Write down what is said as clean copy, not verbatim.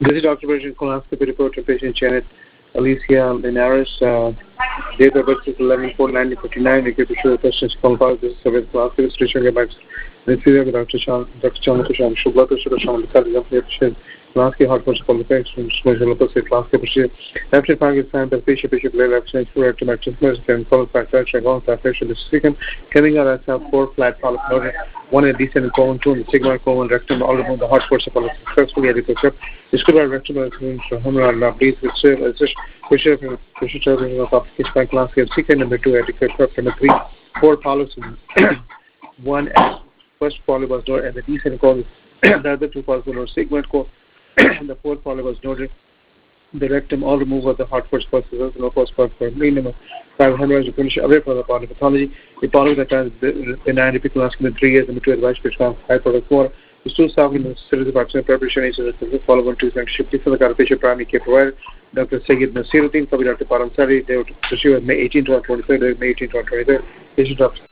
This is Dr. Virgin colonoscopy report to patient Janet Alicia Linares. Date of birth is 11/4/1959. We give the show questions from this service colonoscopy restriction remarks. The theory of Dr. Chandra Shubha Pressure Shaman Cardiac colonoscopy hot for qualification colonoscopy procedure. After target sign the patient layer absence for automatic and color factor on faction the second coming out as a 4 flat polyp node, 1 a decent colon, 2 in the sigma colon rectum, all of the hot force of successfully adequate. Describe rectum as humeral base with pressure of application colonoscopy second number 2 adequate number 3 4 polyps 1 first polyp was noted and the decent colon the other 2 polyps were sigma colon. The fourth polyp was noted. The rectum, all removal of the hot force processes, no post for minimum 500 to finish away from the polypathology. The polyp that has benign colonoscopy in 3 years and 2 advice which found high product 4. The stool solving the series of parts preparation is the follow on 2 shift for the carpation primary care provider. Dr. Sayyid Nasiruddin, Dr. Param Sari, they were to May 18 to 23rd, May 18 to 23rd. Patient